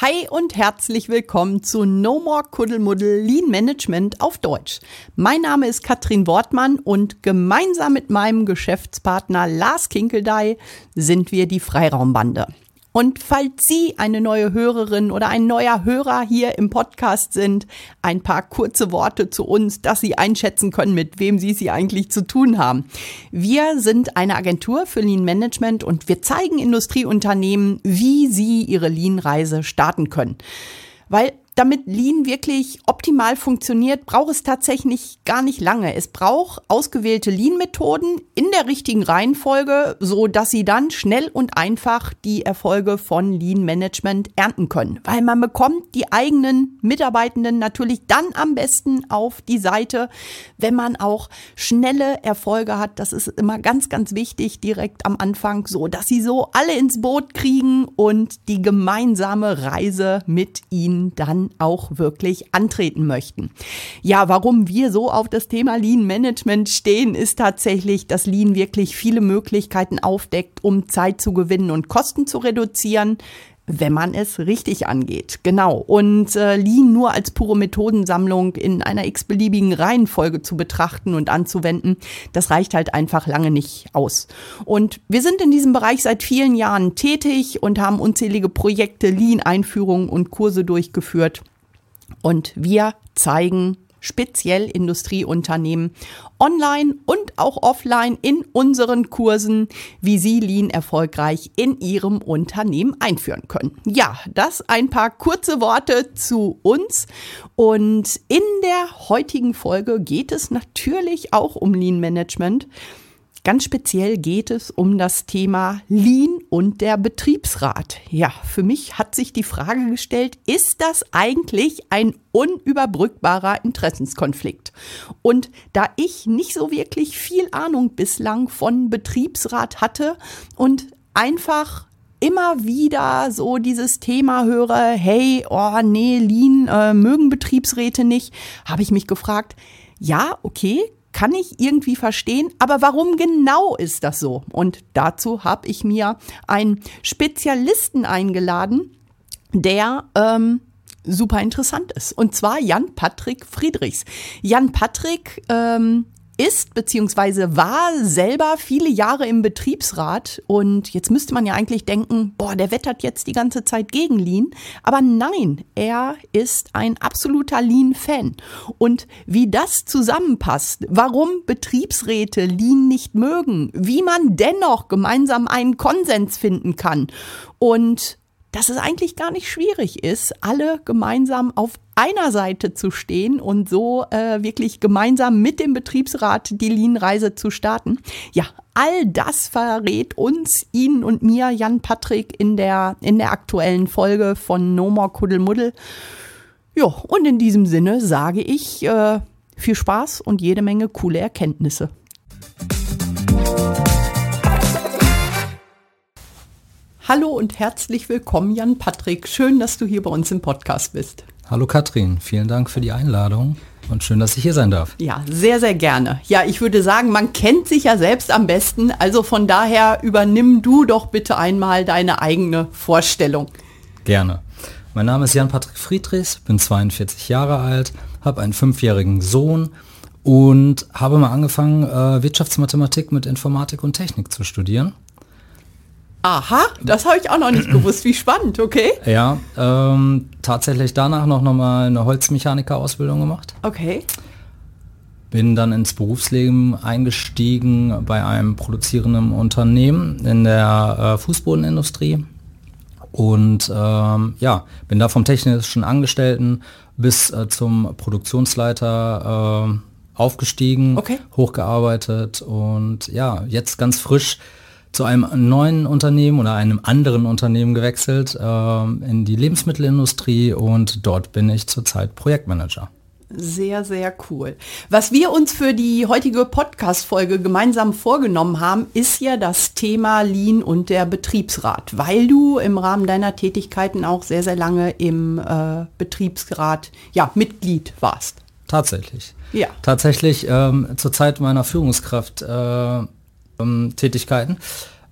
Hi und herzlich willkommen zu No More Kuddelmuddel Lean Management auf Deutsch. Mein Name ist Katrin Wortmann und gemeinsam mit meinem Geschäftspartner Lars Kinkeldey sind wir die Freiraumbande. Und falls Sie eine neue Hörerin oder ein neuer Hörer hier im Podcast sind, ein paar kurze Worte zu uns, dass Sie einschätzen können, mit wem Sie es hier eigentlich zu tun haben. Wir sind eine Agentur für Lean Management und wir zeigen Industrieunternehmen, wie sie ihre Lean-Reise starten können. Weil damit Lean wirklich optimal funktioniert, braucht es tatsächlich gar nicht lange. Es braucht ausgewählte Lean-Methoden in der richtigen Reihenfolge, so dass Sie dann schnell und einfach die Erfolge von Lean-Management ernten können. Weil man bekommt die eigenen Mitarbeitenden natürlich dann am besten auf die Seite, wenn man auch schnelle Erfolge hat. Das ist immer ganz, ganz wichtig direkt am Anfang, so dass Sie so alle ins Boot kriegen und die gemeinsame Reise mit Ihnen dann auch wirklich antreten möchten. Ja, warum wir so auf das Thema Lean Management stehen, ist tatsächlich, dass Lean wirklich viele Möglichkeiten aufdeckt, um Zeit zu gewinnen und Kosten zu reduzieren, wenn man es richtig angeht. Genau. Und Lean nur als pure Methodensammlung in einer x-beliebigen Reihenfolge zu betrachten und anzuwenden, das reicht halt einfach lange nicht aus. Und wir sind in diesem Bereich seit vielen Jahren tätig und haben unzählige Projekte, Lean-Einführungen und Kurse durchgeführt. Und wir zeigen speziell Industrieunternehmen online und auch offline in unseren Kursen, wie sie Lean erfolgreich in ihrem Unternehmen einführen können. Ja, das ein paar kurze Worte zu uns. Und in der heutigen Folge geht es natürlich auch um Lean Management. Ganz speziell geht es um das Thema Lean und der Betriebsrat. Ja, für mich hat sich die Frage gestellt, ist das eigentlich ein unüberbrückbarer Interessenskonflikt? Und da ich nicht so wirklich viel Ahnung bislang von Betriebsrat hatte und einfach immer wieder so dieses Thema höre, hey, oh nee, Lean mögen Betriebsräte nicht, habe ich mich gefragt, ja, okay, kann ich irgendwie verstehen, aber warum genau ist das so? Und dazu habe ich mir einen Spezialisten eingeladen, der super interessant ist. Und zwar Jan-Patrick Friedrichs. Jan-Patrick ist bzw. war selber viele Jahre im Betriebsrat und jetzt müsste man ja eigentlich denken, boah, der wettert jetzt die ganze Zeit gegen Lean, aber nein, er ist ein absoluter Lean-Fan und wie das zusammenpasst, warum Betriebsräte Lean nicht mögen, wie man dennoch gemeinsam einen Konsens finden kann und dass es eigentlich gar nicht schwierig ist, alle gemeinsam auf einer Seite zu stehen und so wirklich gemeinsam mit dem Betriebsrat die Lean-Reise zu starten. Ja, all das verrät uns, Ihnen und mir, Jan-Patrick, in der aktuellen Folge von No More Kuddelmuddel. Ja, und in diesem Sinne sage ich viel Spaß und jede Menge coole Erkenntnisse. Hallo und herzlich willkommen, Jan-Patrick. Schön, dass du hier bei uns im Podcast bist. Hallo Katrin, vielen Dank für die Einladung und schön, dass ich hier sein darf. Ja, sehr, sehr gerne. Ja, ich würde sagen, man kennt sich ja selbst am besten. Also von daher übernimm du doch bitte einmal deine eigene Vorstellung. Gerne. Mein Name ist Jan-Patrick Friedrichs, bin 42 Jahre alt, habe einen 5-jährigen Sohn und habe mal angefangen, Wirtschaftsmathematik mit Informatik und Technik zu studieren. Aha, das habe ich auch noch nicht gewusst. Wie spannend, okay? Ja, tatsächlich danach noch mal eine Holzmechaniker-Ausbildung gemacht. Okay. Bin dann ins Berufsleben eingestiegen bei einem produzierenden Unternehmen in der Fußbodenindustrie und bin da vom technischen Angestellten bis zum Produktionsleiter aufgestiegen, okay, hochgearbeitet und ja, jetzt ganz frisch zu einem neuen Unternehmen oder einem anderen Unternehmen gewechselt, in die Lebensmittelindustrie und dort bin ich zurzeit Projektmanager. Sehr, sehr cool. Was wir uns für die heutige Podcast-Folge gemeinsam vorgenommen haben, ist ja das Thema Lean und der Betriebsrat, weil du im Rahmen deiner Tätigkeiten auch sehr, sehr lange im Betriebsrat Mitglied warst. Tatsächlich. Ja. Tatsächlich zur Zeit meiner Führungskraft Tätigkeiten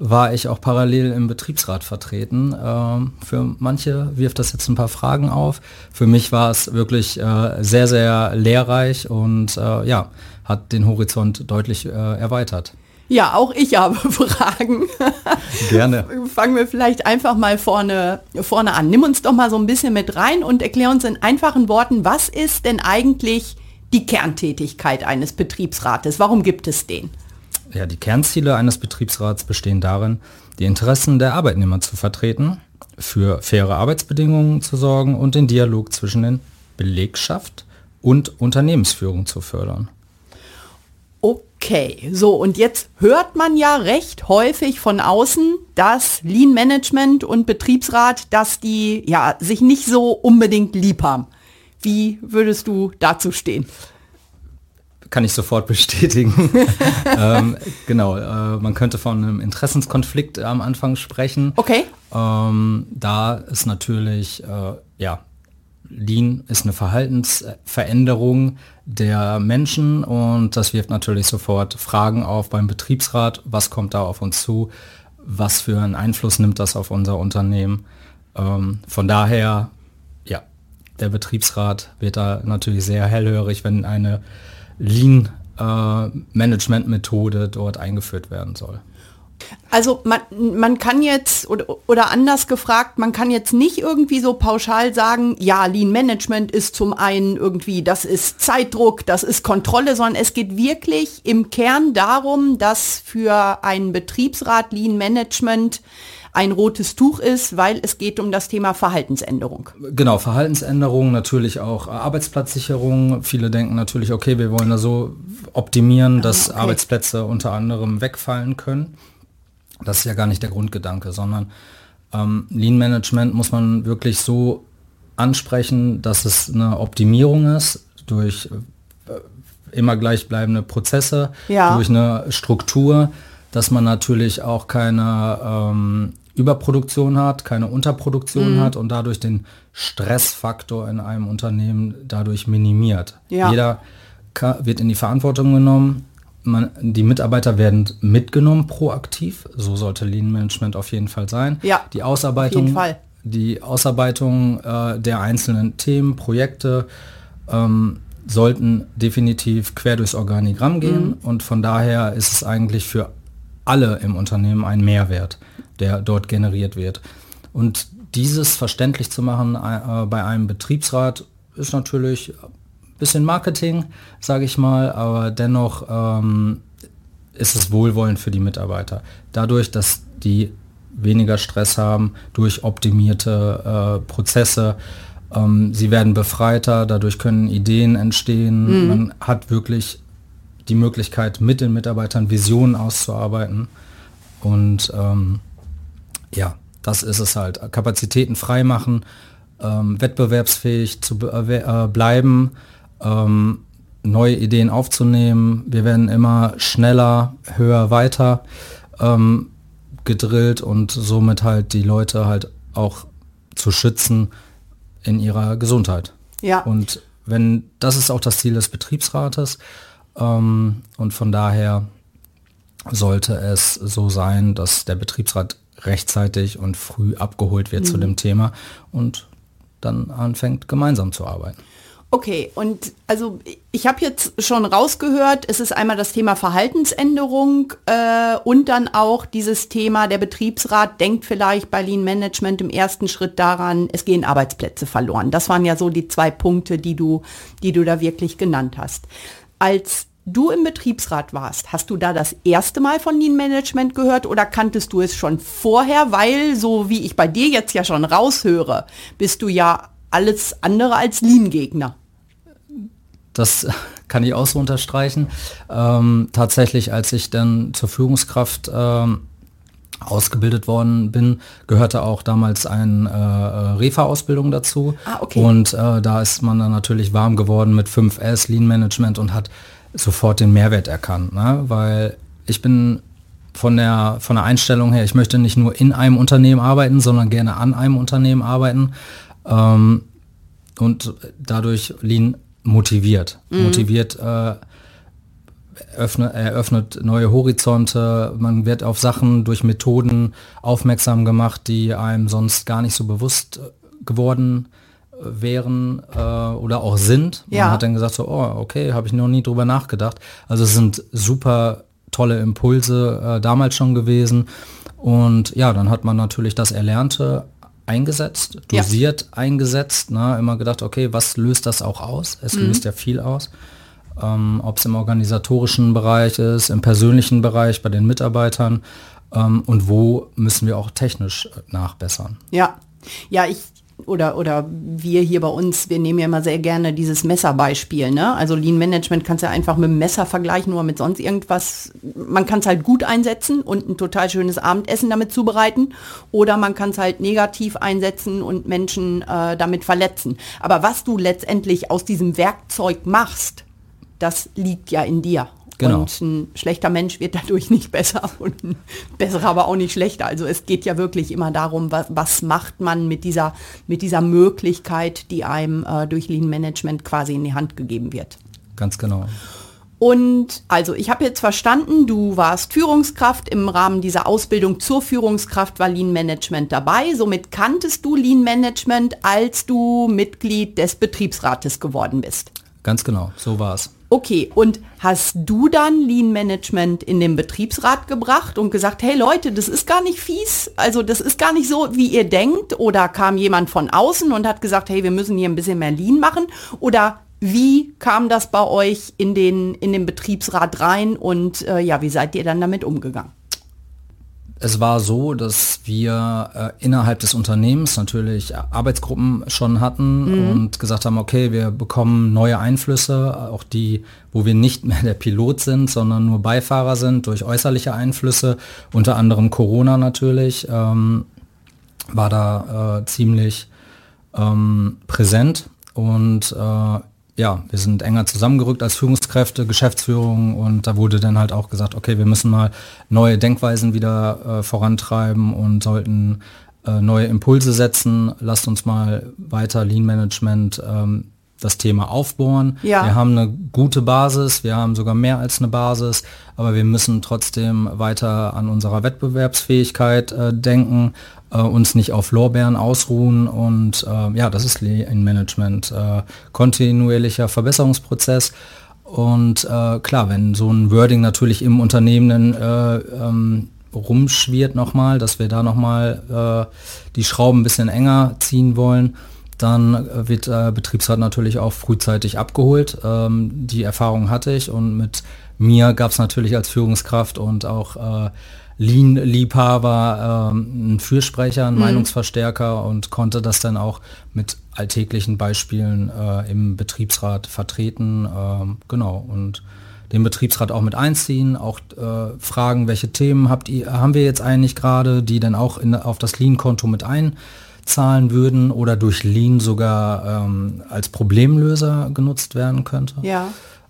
war ich auch parallel im Betriebsrat vertreten. Für manche wirft das jetzt ein paar Fragen auf. Für mich war es wirklich sehr, sehr lehrreich und hat den Horizont deutlich erweitert. Ja, auch ich habe Fragen. Gerne. Fangen wir vielleicht einfach mal vorne an. Nimm uns doch mal so ein bisschen mit rein und erklär uns in einfachen Worten, was ist denn eigentlich die Kerntätigkeit eines Betriebsrates? Warum gibt es den? Ja, die Kernziele eines Betriebsrats bestehen darin, die Interessen der Arbeitnehmer zu vertreten, für faire Arbeitsbedingungen zu sorgen und den Dialog zwischen den Belegschaft und Unternehmensführung zu fördern. Okay, so und jetzt hört man ja recht häufig von außen, dass Lean Management und Betriebsrat, dass die ja sich nicht so unbedingt lieb haben. Wie würdest du dazu stehen? Kann ich sofort bestätigen. Man könnte von einem Interessenskonflikt am Anfang sprechen. Okay. Da ist natürlich, Lean ist eine Verhaltensveränderung der Menschen und das wirft natürlich sofort Fragen auf beim Betriebsrat. Was kommt da auf uns zu? Was für einen Einfluss nimmt das auf unser Unternehmen? Von daher, der Betriebsrat wird da natürlich sehr hellhörig, wenn eine Lean-Management-Methode dort eingeführt werden soll. Also man kann jetzt, oder anders gefragt, man kann jetzt nicht irgendwie so pauschal sagen, ja, Lean Management ist zum einen irgendwie, das ist Zeitdruck, das ist Kontrolle, sondern es geht wirklich im Kern darum, dass für einen Betriebsrat Lean Management ein rotes Tuch ist, weil es geht um das Thema Verhaltensänderung. Genau, Verhaltensänderung, natürlich auch Arbeitsplatzsicherung. Viele denken natürlich, okay, wir wollen da so optimieren, dass Arbeitsplätze unter anderem wegfallen können. Das ist ja gar nicht der Grundgedanke, sondern Lean Management muss man wirklich so ansprechen, dass es eine Optimierung ist durch immer gleichbleibende Prozesse, durch eine Struktur, dass man natürlich auch keine Überproduktion hat, keine Unterproduktion hat und dadurch den Stressfaktor in einem Unternehmen dadurch minimiert. Ja. Jeder wird in die Verantwortung genommen, die Mitarbeiter werden mitgenommen proaktiv, so sollte Lean Management auf jeden Fall sein. Ja, die Ausarbeitung der einzelnen Themen, Projekte sollten definitiv quer durchs Organigramm gehen und von daher ist es eigentlich für alle im Unternehmen ein Mehrwert, der dort generiert wird. Und dieses verständlich zu machen bei einem Betriebsrat ist natürlich ein bisschen Marketing, sage ich mal, aber dennoch ist es wohlwollend für die Mitarbeiter. Dadurch, dass die weniger Stress haben, durch optimierte Prozesse, sie werden befreiter, dadurch können Ideen entstehen, man hat wirklich die Möglichkeit, mit den Mitarbeitern Visionen auszuarbeiten und das ist es halt. Kapazitäten freimachen, wettbewerbsfähig zu bleiben, neue Ideen aufzunehmen. Wir werden immer schneller, höher, weiter gedrillt und somit halt die Leute halt auch zu schützen in ihrer Gesundheit. Ja. Und das ist auch das Ziel des Betriebsrates. Und von daher sollte es so sein, dass der Betriebsrat rechtzeitig und früh abgeholt wird zu dem Thema und dann anfängt, gemeinsam zu arbeiten. Okay, und also ich habe jetzt schon rausgehört, es ist einmal das Thema Verhaltensänderung und dann auch dieses Thema, der Betriebsrat denkt vielleicht bei Lean Management im ersten Schritt daran, es gehen Arbeitsplätze verloren. Das waren ja so die 2 Punkte, die du da wirklich genannt hast. Als du im Betriebsrat warst, hast du da das erste Mal von Lean Management gehört oder kanntest du es schon vorher? Weil, so wie ich bei dir jetzt ja schon raushöre, bist du ja alles andere als Lean-Gegner. Das kann ich auch so unterstreichen. Tatsächlich, als ich dann zur Führungskraft ausgebildet worden bin, gehörte auch damals eine Refa-Ausbildung dazu. Okay. Und da ist man dann natürlich warm geworden mit 5S, Lean Management und hat sofort den Mehrwert erkannt, ne? Weil ich bin von der Einstellung her, ich möchte nicht nur in einem Unternehmen arbeiten, sondern gerne an einem Unternehmen arbeiten und dadurch Lean motiviert eröffnet neue Horizonte, man wird auf Sachen durch Methoden aufmerksam gemacht, die einem sonst gar nicht so bewusst geworden wären oder auch sind. Man hat dann gesagt, so, oh, okay, habe ich noch nie drüber nachgedacht. Also es sind super tolle Impulse damals schon gewesen. Und ja, dann hat man natürlich das Erlernte eingesetzt, dosiert eingesetzt, ne? Immer gedacht, okay, was löst das auch aus? Es löst ja viel aus. Ob es im organisatorischen Bereich ist, im persönlichen Bereich, bei den Mitarbeitern und wo müssen wir auch technisch nachbessern. Ja, oder wir hier bei uns, wir nehmen ja immer sehr gerne dieses Messerbeispiel, ne? Also Lean Management kannst du ja einfach mit dem Messer vergleichen oder mit sonst irgendwas. Man kann es halt gut einsetzen und ein total schönes Abendessen damit zubereiten oder man kann es halt negativ einsetzen und Menschen damit verletzen. Aber was du letztendlich aus diesem Werkzeug machst, das liegt ja in dir. Genau. Und ein schlechter Mensch wird dadurch nicht besser und ein besserer aber auch nicht schlechter. Also es geht ja wirklich immer darum, was macht man mit dieser Möglichkeit, die einem durch Lean Management quasi in die Hand gegeben wird. Ganz genau. Und also ich habe jetzt verstanden, du warst Führungskraft. Im Rahmen dieser Ausbildung zur Führungskraft war Lean Management dabei. Somit kanntest du Lean Management, als du Mitglied des Betriebsrates geworden bist. Ganz genau, so war es. Okay, und hast du dann Lean Management in den Betriebsrat gebracht und gesagt, hey Leute, das ist gar nicht fies, also das ist gar nicht so, wie ihr denkt? Oder kam jemand von außen und hat gesagt, hey, wir müssen hier ein bisschen mehr Lean machen? Oder wie kam das bei euch in den Betriebsrat rein und wie seid ihr dann damit umgegangen? Es war so, dass wir innerhalb des Unternehmens natürlich Arbeitsgruppen schon hatten und gesagt haben, okay, wir bekommen neue Einflüsse, auch die, wo wir nicht mehr der Pilot sind, sondern nur Beifahrer sind, durch äußerliche Einflüsse, unter anderem Corona natürlich, war da ziemlich präsent und wir sind enger zusammengerückt als Führungskräfte, Geschäftsführung und da wurde dann halt auch gesagt, okay, wir müssen mal neue Denkweisen wieder vorantreiben und sollten neue Impulse setzen. Lasst uns mal weiter Lean Management das Thema aufbohren. Ja. Wir haben eine gute Basis, wir haben sogar mehr als eine Basis, aber wir müssen trotzdem weiter an unserer Wettbewerbsfähigkeit denken, uns nicht auf Lorbeeren ausruhen und das ist Lean Management, kontinuierlicher Verbesserungsprozess und klar, wenn so ein Wording natürlich im Unternehmen rumschwirrt nochmal, dass wir da nochmal die Schrauben ein bisschen enger ziehen wollen, dann wird Betriebsrat natürlich auch frühzeitig abgeholt. Die Erfahrung hatte ich und mit mir gab es natürlich als Führungskraft und auch Lean-Liebhaber einen Fürsprecher, einen Meinungsverstärker und konnte das dann auch mit alltäglichen Beispielen im Betriebsrat vertreten. Und den Betriebsrat auch mit einziehen, auch fragen, welche Themen haben wir jetzt eigentlich gerade, die dann auch auf das Lean-Konto mit einzahlen würden oder durch Lean sogar als Problemlöser genutzt werden könnte. Ja.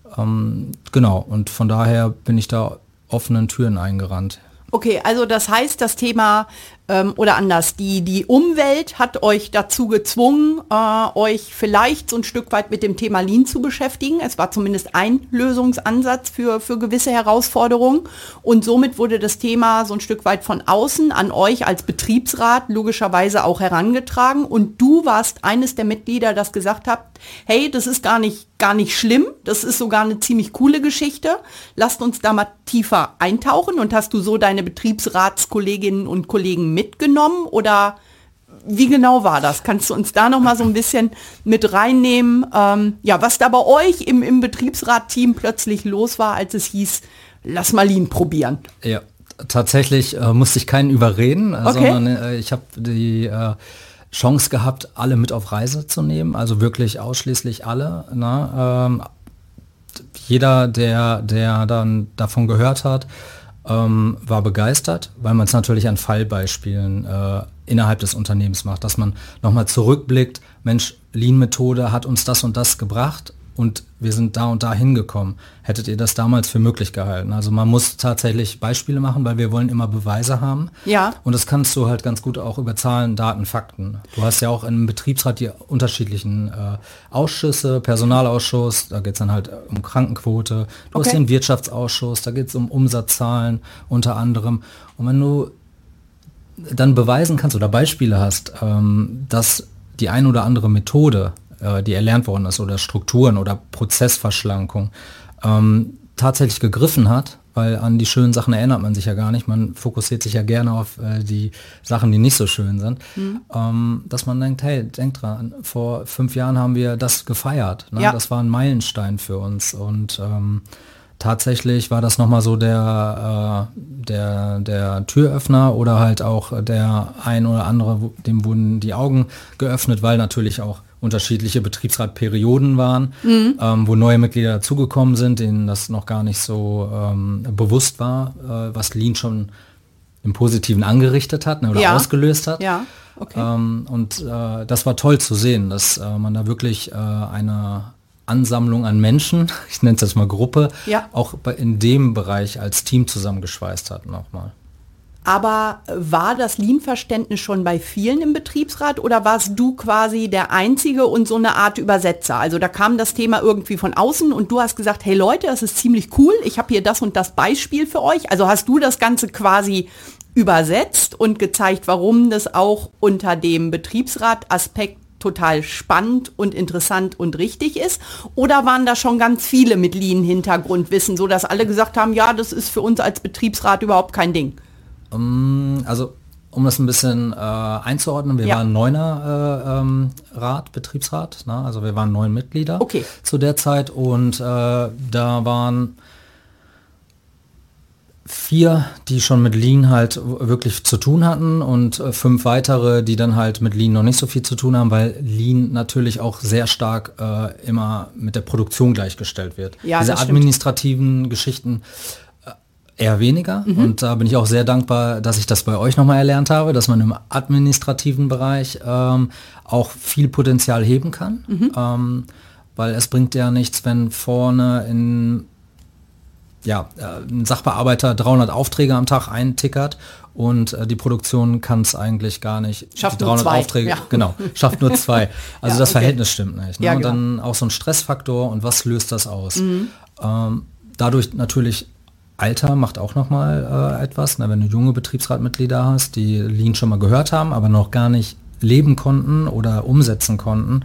Und von daher bin ich da offenen Türen eingerannt. Okay, also das heißt, das Thema oder anders, die Umwelt hat euch dazu gezwungen, euch vielleicht so ein Stück weit mit dem Thema Lean zu beschäftigen. Es war zumindest ein Lösungsansatz für gewisse Herausforderungen und somit wurde das Thema so ein Stück weit von außen an euch als Betriebsrat logischerweise auch herangetragen und du warst eines der Mitglieder, das gesagt hat, hey, das ist gar nicht schlimm, das ist sogar eine ziemlich coole Geschichte, lasst uns da mal tiefer eintauchen und hast du so deine Betriebsratskolleginnen und Kollegen mitgenommen oder wie genau war das? Kannst du uns da noch mal so ein bisschen mit reinnehmen, was da bei euch im Betriebsrat-Team plötzlich los war, als es hieß, lass mal Lean probieren? Ja, tatsächlich musste ich keinen überreden, sondern ich habe die Chance gehabt, alle mit auf Reise zu nehmen, also wirklich ausschließlich alle. Jeder, der dann davon gehört hat, war begeistert, weil man es natürlich an Fallbeispielen innerhalb des Unternehmens macht, dass man nochmal zurückblickt, Mensch, Lean-Methode hat uns das und das gebracht, und wir sind da und da hingekommen. Hättet ihr das damals für möglich gehalten? Also man muss tatsächlich Beispiele machen, weil wir wollen immer Beweise haben. Ja. Und das kannst du halt ganz gut auch über Zahlen, Daten, Fakten. Du hast ja auch im Betriebsrat die unterschiedlichen Ausschüsse, Personalausschuss, da geht es dann halt um Krankenquote. Du hast den Wirtschaftsausschuss, da geht es um Umsatzzahlen unter anderem. Und wenn du dann beweisen kannst oder Beispiele hast, dass die ein oder andere Methode, die erlernt worden ist, oder Strukturen oder Prozessverschlankung tatsächlich gegriffen hat, weil an die schönen Sachen erinnert man sich ja gar nicht, man fokussiert sich ja gerne auf die Sachen, die nicht so schön sind, dass man denkt, hey, denk dran, vor 5 Jahren haben wir das gefeiert, ne? Das war ein Meilenstein für uns und tatsächlich war das nochmal so der Türöffner oder halt auch der ein oder andere, dem wurden die Augen geöffnet, weil natürlich auch unterschiedliche Betriebsratperioden waren, wo neue Mitglieder dazugekommen sind, denen das noch gar nicht so bewusst war, was Lean schon im Positiven angerichtet hat, ne, oder ausgelöst hat. Ja, okay. Und das war toll zu sehen, dass man da wirklich eine Ansammlung an Menschen, ich nenne es jetzt mal Gruppe, auch in dem Bereich als Team zusammengeschweißt hat nochmal. Aber war das Lean-Verständnis schon bei vielen im Betriebsrat oder warst du quasi der Einzige und so eine Art Übersetzer? Also da kam das Thema irgendwie von außen und du hast gesagt, hey Leute, das ist ziemlich cool, ich habe hier das und das Beispiel für euch. Also hast du das Ganze quasi übersetzt und gezeigt, warum das auch unter dem Betriebsrat-Aspekt total spannend und interessant und richtig ist? Oder waren da schon ganz viele mit Lean-Hintergrundwissen, so dass alle gesagt haben, ja, das ist für uns als Betriebsrat überhaupt kein Ding? Also um das ein bisschen einzuordnen, wir waren 9er Betriebsrat, ne? Also wir waren 9 Mitglieder zu der Zeit und da waren 4, die schon mit Lean halt wirklich zu tun hatten und 5 weitere, die dann halt mit Lean noch nicht so viel zu tun haben, weil Lean natürlich auch sehr stark immer mit der Produktion gleichgestellt wird. Ja, diese administrativen Geschichten eher weniger und da bin ich auch sehr dankbar, dass ich das bei euch nochmal erlernt habe, dass man im administrativen Bereich auch viel Potenzial heben kann, weil es bringt ja nichts, wenn vorne ein Sachbearbeiter 300 Aufträge am Tag eintickert und die Produktion kann es eigentlich gar nicht. Schafft die 300 nur 2. Aufträge, genau, schafft nur 2. Also das Verhältnis stimmt nicht. Ne? Ja, und genau. dann auch so ein Stressfaktor und was löst das aus? Dadurch natürlich Alter macht auch nochmal etwas, ne? Wenn du junge Betriebsratmitglieder hast, die Lean schon mal gehört haben, aber noch gar nicht leben konnten oder umsetzen konnten,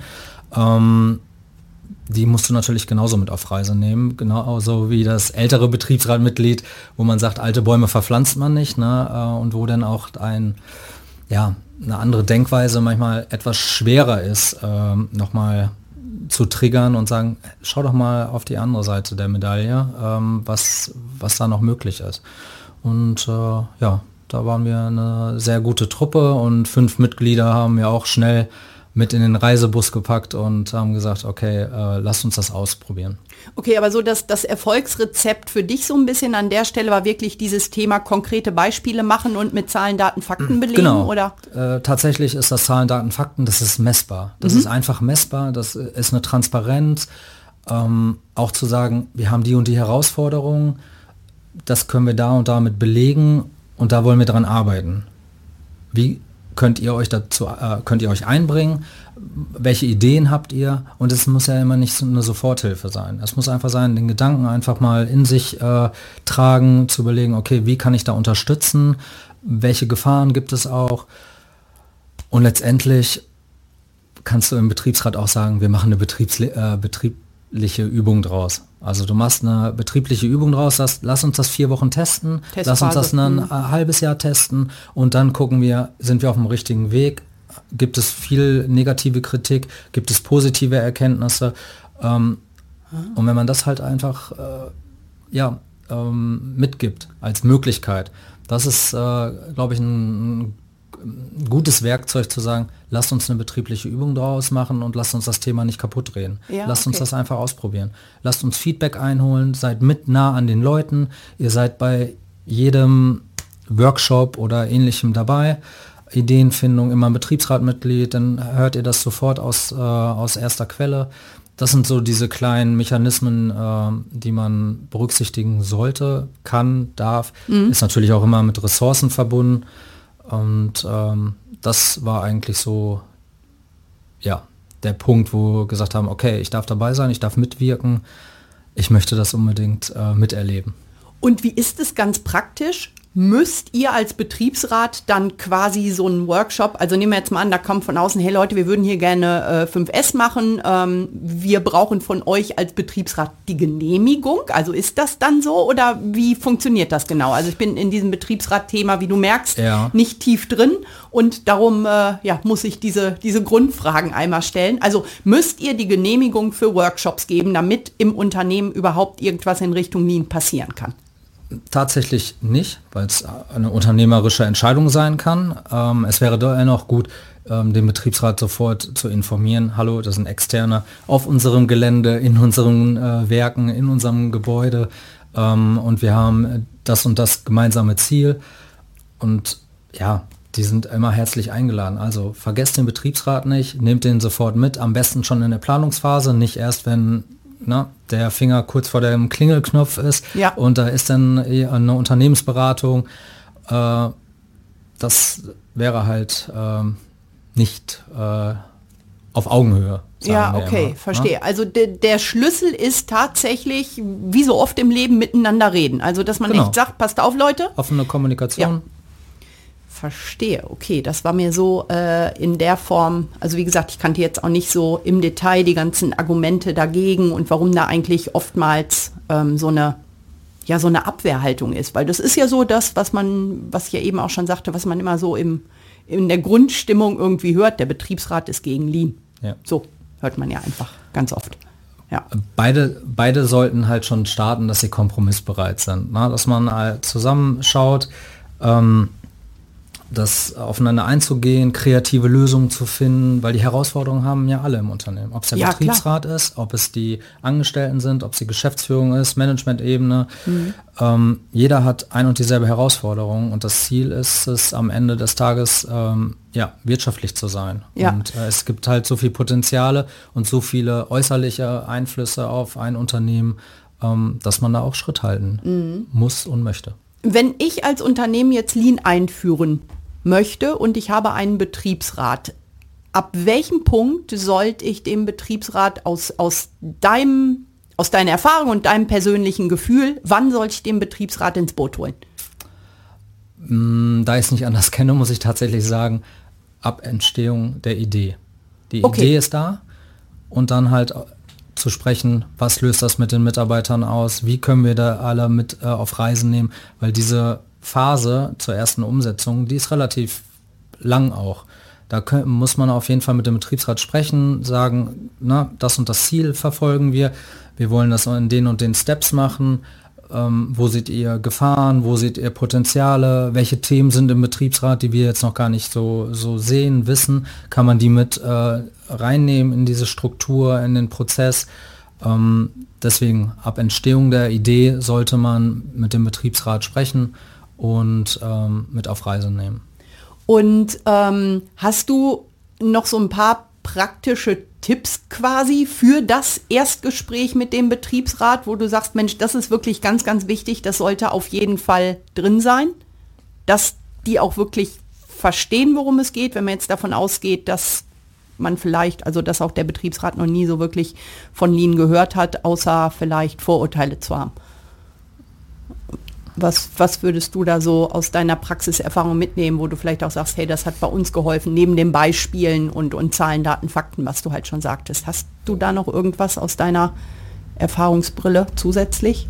die musst du natürlich genauso mit auf Reise nehmen, genauso wie das ältere Betriebsratmitglied, wo man sagt, alte Bäume verpflanzt man nicht, ne? Und wo dann auch eine andere Denkweise manchmal etwas schwerer ist, nochmal zu triggern und sagen, schau doch mal auf die andere Seite der Medaille, was da noch möglich ist. Und da waren wir eine sehr gute Truppe und 5 Mitglieder haben wir auch schnell mit in den Reisebus gepackt und haben gesagt, okay, lasst uns das ausprobieren. Okay, aber so das Erfolgsrezept für dich so ein bisschen an der Stelle war wirklich dieses Thema konkrete Beispiele machen und mit Zahlen, Daten, Fakten belegen, genau. Oder? Tatsächlich ist das Zahlen, Daten, Fakten, das ist messbar. Das ist einfach messbar, das ist eine Transparenz. Auch zu sagen, wir haben die und die Herausforderungen, das können wir da und damit belegen und da wollen wir dran arbeiten. Wie könnt ihr euch einbringen? Welche Ideen habt ihr? Und es muss ja immer nicht so eine Soforthilfe sein. Es muss einfach sein, den Gedanken einfach mal in sich tragen, zu überlegen, okay, wie kann ich da unterstützen? Welche Gefahren gibt es auch? Und letztendlich kannst du im Betriebsrat auch sagen, wir machen eine betriebliche Übung draus. Also du machst eine betriebliche Übung draus, lass uns das 4 Wochen testen, lass uns das ein halbes Jahr testen und dann gucken wir, sind wir auf dem richtigen Weg, gibt es viel negative Kritik, gibt es positive Erkenntnisse und wenn man das halt einfach mitgibt als Möglichkeit, das ist, glaube ich, ein gutes Werkzeug zu sagen, lasst uns eine betriebliche Übung draus machen und lasst uns das Thema nicht kaputt drehen. Ja, lasst uns das einfach ausprobieren. Lasst uns Feedback einholen, seid mit nah an den Leuten, ihr seid bei jedem Workshop oder ähnlichem dabei. Ideenfindung, immer ein Betriebsratmitglied, dann hört ihr das sofort aus erster Quelle. Das sind so diese kleinen Mechanismen, die man berücksichtigen sollte, kann, darf. Ist natürlich auch immer mit Ressourcen verbunden. Und das war eigentlich so, ja, der Punkt, wo wir gesagt haben, okay, ich darf dabei sein, ich darf mitwirken, ich möchte das unbedingt miterleben. Und wie ist es ganz praktisch? Müsst ihr als Betriebsrat dann quasi so einen Workshop, also nehmen wir jetzt mal an, da kommt von außen, hey Leute, wir würden hier gerne 5S machen, wir brauchen von euch als Betriebsrat die Genehmigung, also ist das dann so oder wie funktioniert das genau? Also ich bin in diesem Betriebsrat-Thema, wie du merkst, nicht tief drin und darum muss ich diese Grundfragen einmal stellen. Also müsst ihr die Genehmigung für Workshops geben, damit im Unternehmen überhaupt irgendwas in Richtung Lean passieren kann? Tatsächlich nicht, weil es eine unternehmerische Entscheidung sein kann. Es wäre dennoch gut, den Betriebsrat sofort zu informieren. Hallo, das sind Externe auf unserem Gelände, in unseren Werken, in unserem Gebäude und wir haben das und das gemeinsame Ziel. Und ja, die sind immer herzlich eingeladen. Also vergesst den Betriebsrat nicht, nehmt den sofort mit, am besten schon in der Planungsphase, nicht erst, wenn der Finger kurz vor dem Klingelknopf ist und da ist dann eine Unternehmensberatung. Das wäre halt nicht auf Augenhöhe. Ja, okay, immer, verstehe. Ne? Also der Schlüssel ist tatsächlich, wie so oft im Leben, miteinander reden. Also dass man nicht sagt, passt auf Leute. Offene Kommunikation. Ja. Verstehe, okay, das war mir so in der Form, also wie gesagt, ich kannte jetzt auch nicht so im Detail die ganzen Argumente dagegen und warum da eigentlich oftmals so eine Abwehrhaltung ist, weil das ist ja so das, was ich ja eben auch schon sagte, was man immer so in der Grundstimmung irgendwie hört, der Betriebsrat ist gegen Lean. Ja. So hört man ja einfach ganz oft. Ja. Beide sollten halt schon starten, dass sie kompromissbereit sind, ne? Dass man halt zusammenschaut, das aufeinander einzugehen, kreative Lösungen zu finden, weil die Herausforderungen haben ja alle im Unternehmen. Ob es der Betriebsrat ist, ob es die Angestellten sind, ob es die Geschäftsführung ist, Management-Ebene. Jeder hat ein und dieselbe Herausforderung und das Ziel ist es, am Ende des Tages wirtschaftlich zu sein. Ja. Und es gibt halt so viele Potenziale und so viele äußerliche Einflüsse auf ein Unternehmen, dass man da auch Schritt halten muss und möchte. Wenn ich als Unternehmen jetzt Lean einführen möchte und ich habe einen Betriebsrat, ab welchem Punkt sollte ich dem Betriebsrat aus deiner Erfahrung und deinem persönlichen Gefühl, wann sollte ich den Betriebsrat ins Boot holen? Da ich es nicht anders kenne, muss ich tatsächlich sagen, ab Entstehung der Idee. Die Idee ist da und dann halt zu sprechen, was löst das mit den Mitarbeitern aus, wie können wir da alle mit auf Reisen nehmen, weil diese Phase zur ersten Umsetzung, die ist relativ lang auch. Da muss man auf jeden Fall mit dem Betriebsrat sprechen, sagen, das und das Ziel verfolgen wir wollen das in den und den Steps machen, wo seht ihr Gefahren, wo seht ihr Potenziale, welche Themen sind im Betriebsrat, die wir jetzt noch gar nicht so sehen, wissen, kann man die mit reinnehmen in diese Struktur, in den Prozess. Deswegen ab Entstehung der Idee sollte man mit dem Betriebsrat sprechen und mit auf Reise nehmen. Und hast du noch so ein paar praktische Tipps quasi für das Erstgespräch mit dem Betriebsrat, wo du sagst, Mensch, das ist wirklich ganz, ganz wichtig, das sollte auf jeden Fall drin sein, dass die auch wirklich verstehen, worum es geht, wenn man jetzt davon ausgeht, dass man vielleicht, also dass auch der Betriebsrat noch nie so wirklich von Lean gehört hat, außer vielleicht Vorurteile zu haben. Was würdest du da so aus deiner Praxiserfahrung mitnehmen, wo du vielleicht auch sagst, hey, das hat bei uns geholfen, neben den Beispielen und Zahlen, Daten, Fakten, was du halt schon sagtest. Hast du da noch irgendwas aus deiner Erfahrungsbrille zusätzlich?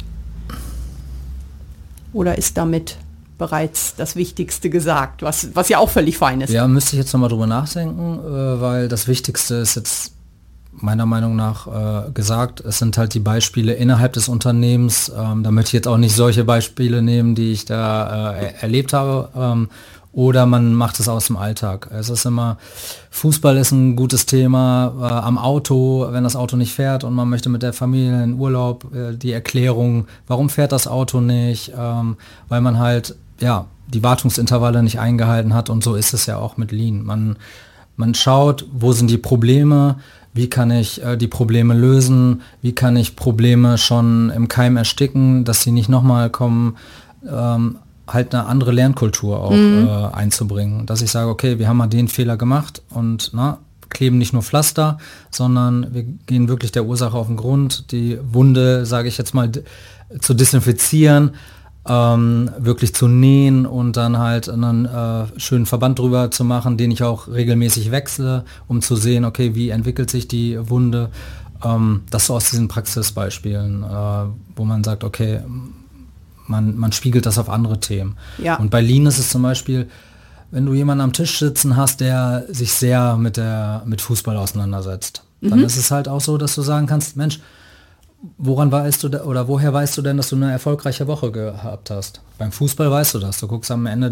Oder ist damit bereits das Wichtigste gesagt, was ja auch völlig fein ist? Ja, müsste ich jetzt nochmal drüber nachdenken, weil das Wichtigste ist jetzt meiner Meinung nach gesagt, es sind halt die Beispiele innerhalb des Unternehmens. Da möchte ich jetzt auch nicht solche Beispiele nehmen, die ich da erlebt habe. Oder man macht es aus dem Alltag. Es ist immer, Fußball ist ein gutes Thema, am Auto, wenn das Auto nicht fährt und man möchte mit der Familie in Urlaub, die Erklärung, warum fährt das Auto nicht, weil man halt, die Wartungsintervalle nicht eingehalten hat und so ist es ja auch mit Lean. Man Man schaut, wo sind die Probleme, wie kann ich die Probleme lösen, wie kann ich Probleme schon im Keim ersticken, dass sie nicht nochmal kommen, halt eine andere Lernkultur auch einzubringen. Dass ich sage, okay, wir haben mal den Fehler gemacht und kleben nicht nur Pflaster, sondern wir gehen wirklich der Ursache auf den Grund, die Wunde, sage ich jetzt mal, zu desinfizieren, wirklich zu nähen und dann halt einen schönen Verband drüber zu machen, den ich auch regelmäßig wechsle, um zu sehen, okay, wie entwickelt sich die Wunde. Das so aus diesen Praxisbeispielen, wo man sagt, okay, man spiegelt das auf andere Themen. Ja. Und bei Lean ist es zum Beispiel, wenn du jemanden am Tisch sitzen hast, der sich sehr mit Fußball auseinandersetzt, dann ist es halt auch so, dass du sagen kannst, Mensch, woher weißt du denn, dass du eine erfolgreiche Woche gehabt hast? Beim Fußball weißt du das. Du guckst am Ende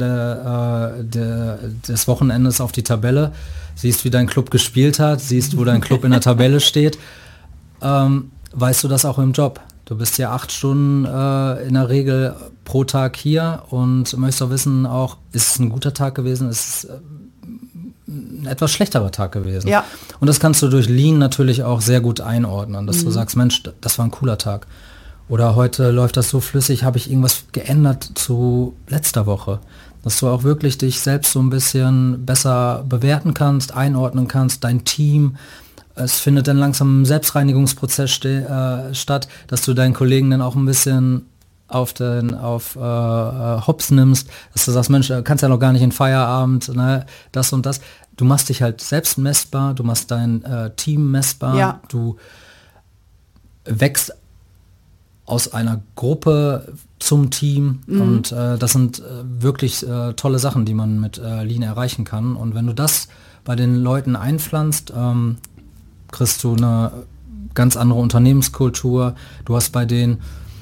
des Wochenendes auf die Tabelle, siehst, wie dein Club gespielt hat, siehst, wo dein Club in der Tabelle steht. Weißt du das auch im Job? Du bist ja 8 Stunden in der Regel pro Tag hier und möchtest auch wissen, ist es ein guter Tag gewesen, ist es ein etwas schlechterer Tag gewesen. Ja. Und das kannst du durch Lean natürlich auch sehr gut einordnen, dass du sagst, Mensch, das war ein cooler Tag. Oder heute läuft das so flüssig, habe ich irgendwas geändert zu letzter Woche. Dass du auch wirklich dich selbst so ein bisschen besser bewerten kannst, einordnen kannst, dein Team. Es findet dann langsam ein Selbstreinigungsprozess statt, dass du deinen Kollegen dann auch ein bisschen auf Hops nimmst, dass du sagst, Mensch, kannst ja noch gar nicht in Feierabend, ne, das und das. Du machst dich halt selbst messbar, du machst dein Team messbar, du wächst aus einer Gruppe zum Team und das sind wirklich tolle Sachen, die man mit Lean erreichen kann. Und wenn du das bei den Leuten einpflanzt, kriegst du eine ganz andere Unternehmenskultur. Du hast bei den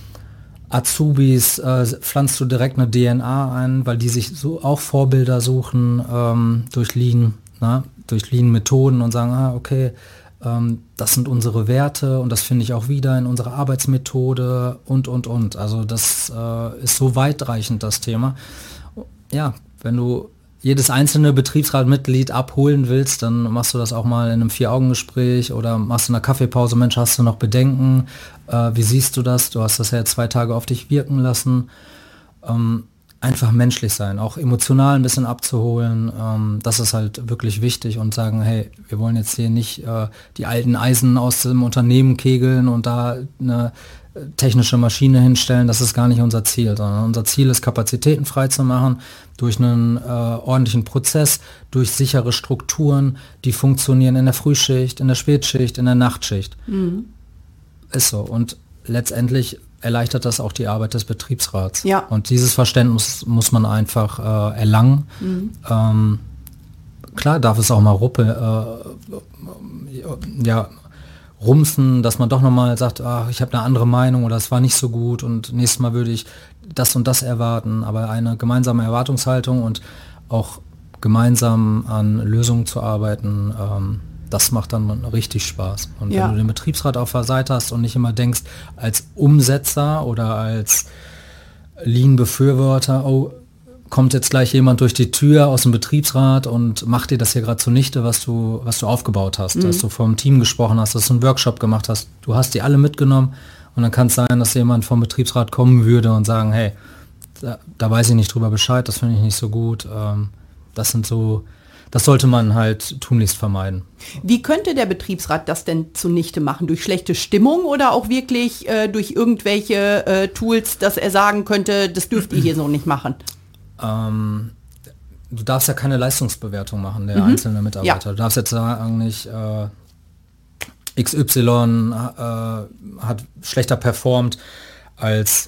Azubis, pflanzt du direkt eine DNA ein, weil die sich so auch Vorbilder suchen durch Lean, durch Lean-Methoden und sagen, okay, das sind unsere Werte und das finde ich auch wieder in unserer Arbeitsmethode und. Also das ist so weitreichend, das Thema. Ja, wenn du jedes einzelne Betriebsratmitglied abholen willst, dann machst du das auch mal in einem 4-Augen-Gespräch oder machst in einer Kaffeepause, Mensch, hast du noch Bedenken? Wie siehst du das? Du hast das ja 2 Tage auf dich wirken lassen. Einfach menschlich sein, auch emotional ein bisschen abzuholen, das ist halt wirklich wichtig und sagen, hey, wir wollen jetzt hier nicht die alten Eisen aus dem Unternehmen kegeln und da eine technische Maschine hinstellen, das ist gar nicht unser Ziel, sondern unser Ziel ist, Kapazitäten frei zu machen durch einen ordentlichen Prozess, durch sichere Strukturen, die funktionieren in der Frühschicht, in der Spätschicht, in der Nachtschicht. Ist so. Und letztendlich erleichtert das auch die Arbeit des Betriebsrats. Ja. Und dieses Verständnis muss man einfach erlangen. Klar darf es auch mal rumsen, dass man doch nochmal sagt, ich habe eine andere Meinung oder es war nicht so gut und nächstes Mal würde ich das und das erwarten. Aber eine gemeinsame Erwartungshaltung und auch gemeinsam an Lösungen zu arbeiten, das macht dann richtig Spaß. Und wenn du den Betriebsrat auf der Seite hast und nicht immer denkst, als Umsetzer oder als Lean-Befürworter, kommt jetzt gleich jemand durch die Tür aus dem Betriebsrat und macht dir das hier gerade zunichte, was du aufgebaut hast, dass du vom Team gesprochen hast, dass du einen Workshop gemacht hast. Du hast die alle mitgenommen und dann kann es sein, dass jemand vom Betriebsrat kommen würde und sagen, hey, da weiß ich nicht drüber Bescheid, das finde ich nicht so gut. Das sollte man halt tunlichst vermeiden. Wie könnte der Betriebsrat das denn zunichte machen? Durch schlechte Stimmung oder auch wirklich durch irgendwelche Tools, dass er sagen könnte, das dürft ihr hier so nicht machen? Du darfst ja keine Leistungsbewertung machen, der einzelne Mitarbeiter. Du darfst jetzt sagen, nicht XY hat schlechter performt als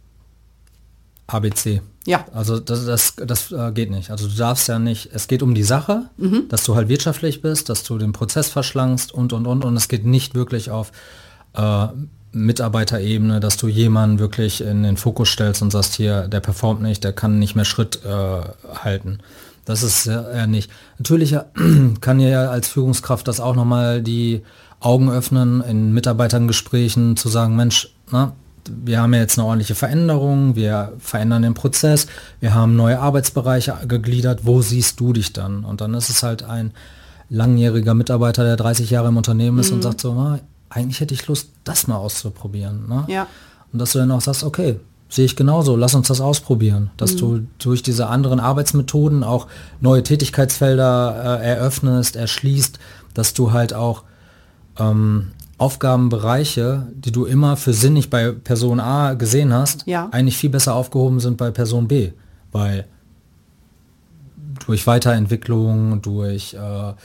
ABC. Ja. Also das geht nicht. Also du darfst ja nicht, es geht um die Sache, dass du halt wirtschaftlich bist, dass du den Prozess verschlankst und es geht nicht wirklich auf Mitarbeiterebene, dass du jemanden wirklich in den Fokus stellst und sagst, hier, der performt nicht, der kann nicht mehr Schritt halten. Das ist ja nicht. Natürlich kann dir ja als Führungskraft das auch nochmal die Augen öffnen, in Mitarbeitergesprächen zu sagen, Mensch, wir haben ja jetzt eine ordentliche Veränderung, wir verändern den Prozess, wir haben neue Arbeitsbereiche gegliedert, wo siehst du dich dann? Und dann ist es halt ein langjähriger Mitarbeiter, der 30 Jahre im Unternehmen ist und sagt so, eigentlich hätte ich Lust, das mal auszuprobieren. Ne? Ja. Und dass du dann auch sagst, okay, sehe ich genauso, lass uns das ausprobieren. Dass du durch diese anderen Arbeitsmethoden auch neue Tätigkeitsfelder eröffnest, erschließt, dass du halt auch Aufgabenbereiche, die du immer für sinnig bei Person A gesehen hast, eigentlich viel besser aufgehoben sind bei Person B. Weil durch Weiterentwicklung, durch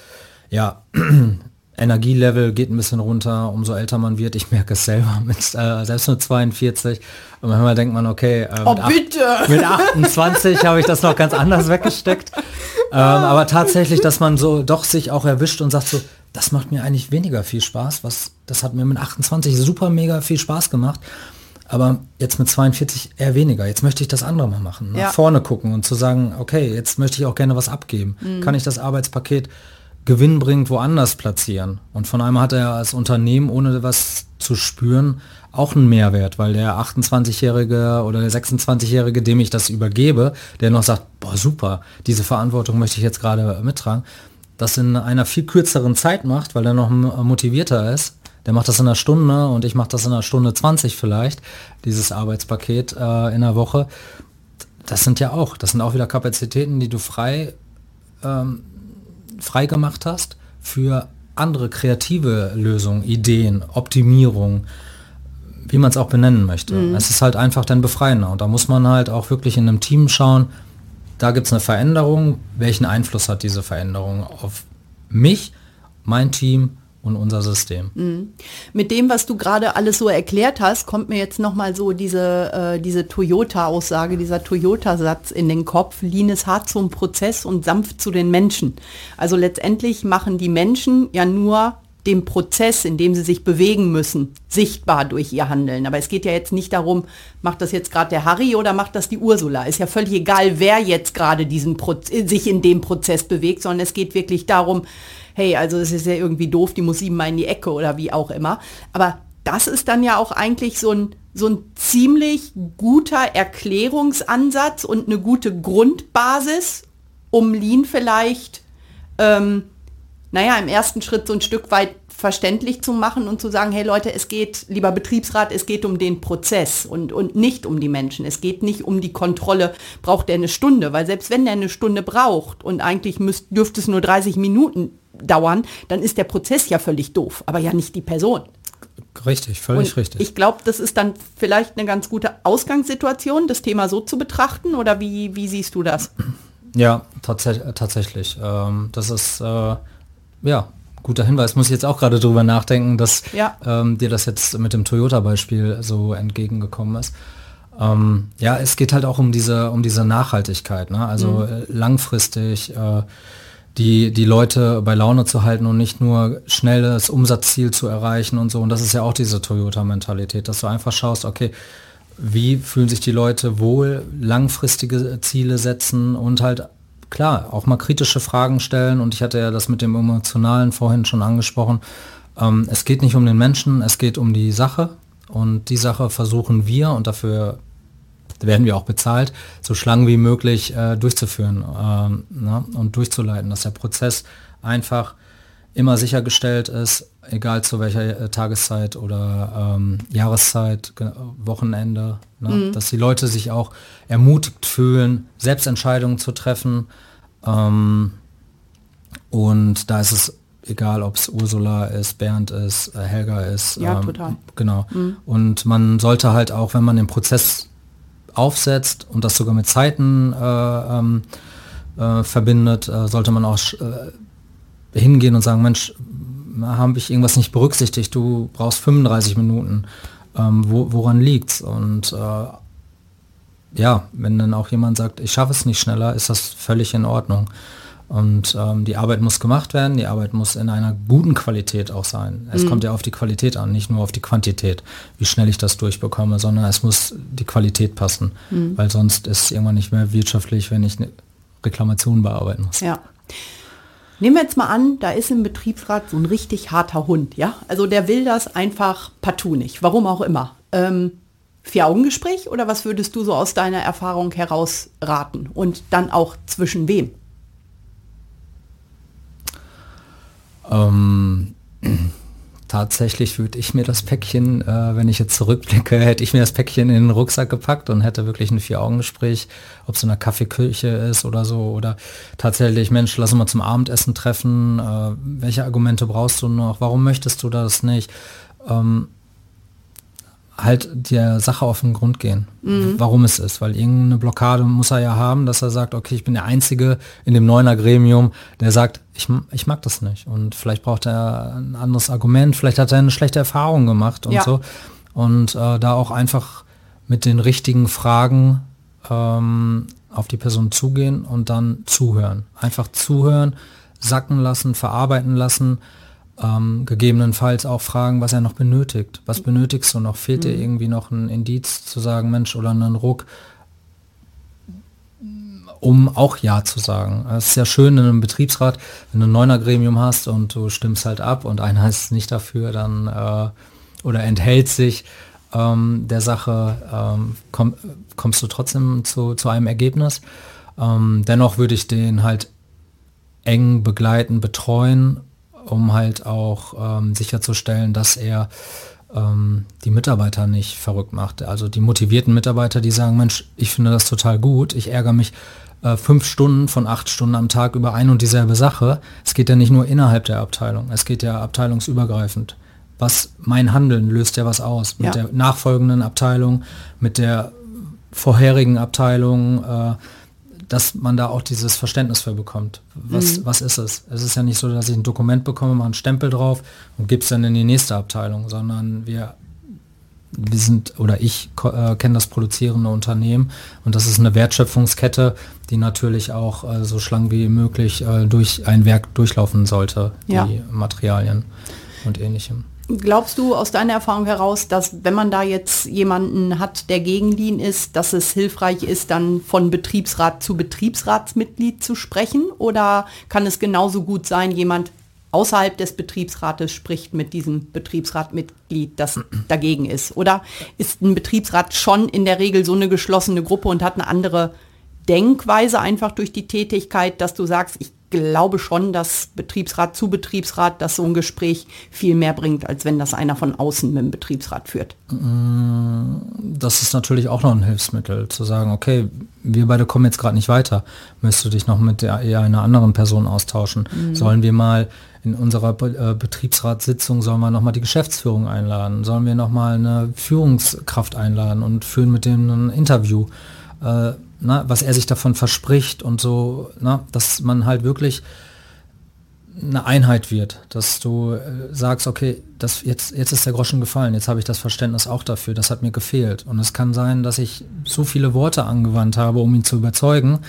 Energielevel geht ein bisschen runter, umso älter man wird. Ich merke es selber, selbst mit 42. Und manchmal denkt man, okay, mit 28 habe ich das noch ganz anders weggesteckt. Aber tatsächlich, dass man so doch sich auch erwischt und sagt so, das macht mir eigentlich weniger viel Spaß. Das hat mir mit 28 super mega viel Spaß gemacht. Aber jetzt mit 42 eher weniger. Jetzt möchte ich das andere mal machen. Nach vorne gucken und zu sagen, okay, jetzt möchte ich auch gerne was abgeben. Kann ich das Arbeitspaket gewinnbringend woanders platzieren? Und von einmal hat er als Unternehmen, ohne was zu spüren, auch einen Mehrwert, weil der 28-Jährige oder der 26-Jährige, dem ich das übergebe, der noch sagt, boah, super, diese Verantwortung möchte ich jetzt gerade mittragen, das in einer viel kürzeren Zeit macht, weil er noch motivierter ist. Der macht das in einer Stunde und ich mache das in einer Stunde 20 vielleicht, dieses Arbeitspaket in der Woche. Das sind auch wieder Kapazitäten, die du frei gemacht hast für andere kreative Lösungen, Ideen, Optimierung, wie man es auch benennen möchte. Es ist halt einfach dann befreiender und da muss man halt auch wirklich in einem Team schauen, da gibt es eine Veränderung, welchen Einfluss hat diese Veränderung auf mich, mein Team und unser System. Mit dem, was du gerade alles so erklärt hast, kommt mir jetzt nochmal so diese Toyota-Aussage, dieser Toyota-Satz in den Kopf. Lean ist hart zum Prozess und sanft zu den Menschen. Also letztendlich machen die Menschen ja nur den Prozess, in dem sie sich bewegen müssen, sichtbar durch ihr Handeln. Aber es geht ja jetzt nicht darum, macht das jetzt gerade der Harry oder macht das die Ursula. Ist ja völlig egal, wer jetzt gerade sich in dem Prozess bewegt, sondern es geht wirklich darum, hey, also es ist ja irgendwie doof, die muss 7-mal in die Ecke oder wie auch immer. Aber das ist dann ja auch eigentlich so ein ziemlich guter Erklärungsansatz und eine gute Grundbasis, um Lean vielleicht im ersten Schritt so ein Stück weit verständlich zu machen und zu sagen, hey Leute, es geht, lieber Betriebsrat, es geht um den Prozess und nicht um die Menschen. Es geht nicht um die Kontrolle, braucht der eine Stunde, weil selbst wenn der eine Stunde braucht und eigentlich dürfte es nur 30 Minuten dauern, dann ist der Prozess ja völlig doof, aber ja nicht die Person. Richtig, völlig richtig. Ich glaube, das ist dann vielleicht eine ganz gute Ausgangssituation, das Thema so zu betrachten, oder wie siehst du das? Ja, tatsächlich. Das ist guter Hinweis. Muss ich jetzt auch gerade drüber nachdenken, dass dir das jetzt mit dem Toyota-Beispiel so entgegengekommen ist. Es geht halt auch um diese Nachhaltigkeit, ne? Also langfristig die Leute bei Laune zu halten und nicht nur schnelles Umsatzziel zu erreichen und so. Und das ist ja auch diese Toyota-Mentalität, dass du einfach schaust, okay, wie fühlen sich die Leute wohl, langfristige Ziele setzen und halt klar, auch mal kritische Fragen stellen. Und ich hatte ja das mit dem Emotionalen vorhin schon angesprochen. Es geht nicht um den Menschen, es geht um die Sache. Und die Sache versuchen wir, und dafür werden wir auch bezahlt, so schlank wie möglich durchzuführen und durchzuleiten, dass der Prozess einfach immer sichergestellt ist, egal zu welcher Tageszeit oder Jahreszeit, Wochenende, dass die Leute sich auch ermutigt fühlen, selbst Entscheidungen zu treffen. Und da ist es egal, ob es Ursula ist, Bernd ist, Helga ist. Ja, total. Genau. Und man sollte halt auch, wenn man den Prozess aufsetzt und das sogar mit Zeiten verbindet, sollte man auch hingehen und sagen, Mensch, habe ich irgendwas nicht berücksichtigt, du brauchst 35 Minuten, woran liegt's? Und wenn dann auch jemand sagt, ich schaffe es nicht schneller, ist das völlig in Ordnung. Und die Arbeit muss gemacht werden, die Arbeit muss in einer guten Qualität auch sein. Es kommt ja auf die Qualität an, nicht nur auf die Quantität, wie schnell ich das durchbekomme, sondern es muss die Qualität passen, weil sonst ist es irgendwann nicht mehr wirtschaftlich, wenn ich eine Reklamation bearbeiten muss. Ja. Nehmen wir jetzt mal an, da ist im Betriebsrat so ein richtig harter Hund, ja? Also der will das einfach partout nicht, warum auch immer. 4-Augen-Gespräch oder was würdest du so aus deiner Erfahrung heraus raten? Und dann auch zwischen wem? Tatsächlich würde ich mir das Päckchen, wenn ich jetzt zurückblicke, hätte ich mir das Päckchen in den Rucksack gepackt und hätte wirklich ein 4-Augen-Gespräch, ob es in der Kaffeeküche ist oder so, oder tatsächlich, Mensch, lass uns mal zum Abendessen treffen, welche Argumente brauchst du noch, warum möchtest du das nicht? Halt der Sache auf den Grund gehen, warum es ist, weil irgendeine Blockade muss er ja haben, dass er sagt, okay, ich bin der Einzige in dem 9er Gremium, der sagt, ich mag das nicht, und vielleicht braucht er ein anderes Argument, vielleicht hat er eine schlechte Erfahrung gemacht und so, und da auch einfach mit den richtigen Fragen auf die Person zugehen und dann zuhören, einfach zuhören, sacken lassen, verarbeiten lassen. Gegebenenfalls auch fragen, was er noch benötigt. Was benötigst du noch? Fehlt dir irgendwie noch ein Indiz zu sagen, Mensch, oder einen Ruck, um auch Ja zu sagen. Es ist ja schön in einem Betriebsrat, wenn du ein 9er-Gremium hast und du stimmst halt ab und einer ist nicht dafür, dann oder enthält sich der Sache, kommst du trotzdem zu einem Ergebnis. Dennoch würde ich den halt eng begleiten, betreuen, um halt auch sicherzustellen, dass er die Mitarbeiter nicht verrückt macht. Also die motivierten Mitarbeiter, die sagen, Mensch, ich finde das total gut, ich ärgere mich 5 Stunden von 8 Stunden am Tag über ein und dieselbe Sache. Es geht ja nicht nur innerhalb der Abteilung, es geht ja abteilungsübergreifend. Mein Handeln löst ja was aus. Mit der nachfolgenden Abteilung, mit der vorherigen Abteilung, dass man da auch dieses Verständnis für bekommt. Was ist es? Es ist ja nicht so, dass ich ein Dokument bekomme, mache einen Stempel drauf und gebe es dann in die nächste Abteilung, sondern wir sind, oder ich kenne das produzierende Unternehmen, und das ist eine Wertschöpfungskette, die natürlich auch so schlank wie möglich durch ein Werk durchlaufen sollte, die Materialien und Ähnlichem. Glaubst du aus deiner Erfahrung heraus, dass wenn man da jetzt jemanden hat, der gegen Lean ist, dass es hilfreich ist, dann von Betriebsrat zu Betriebsratsmitglied zu sprechen? Oder kann es genauso gut sein, jemand außerhalb des Betriebsrates spricht mit diesem Betriebsratmitglied, das dagegen ist? Oder ist ein Betriebsrat schon in der Regel so eine geschlossene Gruppe und hat eine andere Denkweise einfach durch die Tätigkeit, dass du sagst, ich glaube schon, dass Betriebsrat zu Betriebsrat, dass so ein Gespräch viel mehr bringt, als wenn das einer von außen mit dem Betriebsrat führt? Das ist natürlich auch noch ein Hilfsmittel, zu sagen, okay, wir beide kommen jetzt gerade nicht weiter. Möchtest du dich noch mit einer anderen Person austauschen? Sollen wir mal in unserer Betriebsratssitzung, sollen wir nochmal die Geschäftsführung einladen? Sollen wir nochmal eine Führungskraft einladen und führen mit dem ein Interview? Was er sich davon verspricht und so, dass man halt wirklich eine Einheit wird, dass du sagst, okay, jetzt ist der Groschen gefallen, jetzt habe ich das Verständnis auch dafür, das hat mir gefehlt. Und es kann sein, dass ich so viele Worte angewandt habe, um ihn zu überzeugen,